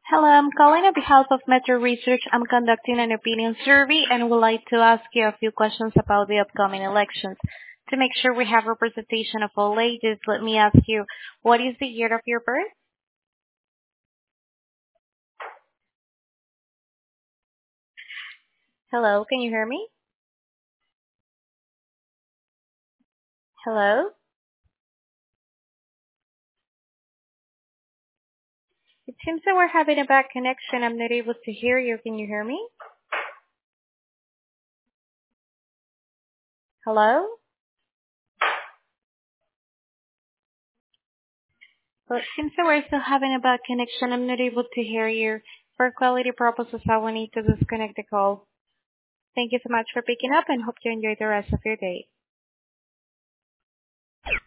Hello, I'm calling on behalf of Metro Research. I'm conducting an opinion survey and would like to ask you a few questions about the upcoming elections. To make sure we have representation of all ages, let me ask you, what is the year of your birth? Hello, can you hear me? Hello? It seems that we're having a bad connection. I'm not able to hear you. Can you hear me? Hello? Well, it seems that we're still having a bad connection. I'm not able to hear you. For quality purposes, I will need to disconnect the call. Thank you so much for picking up and hope you enjoy the rest of your day.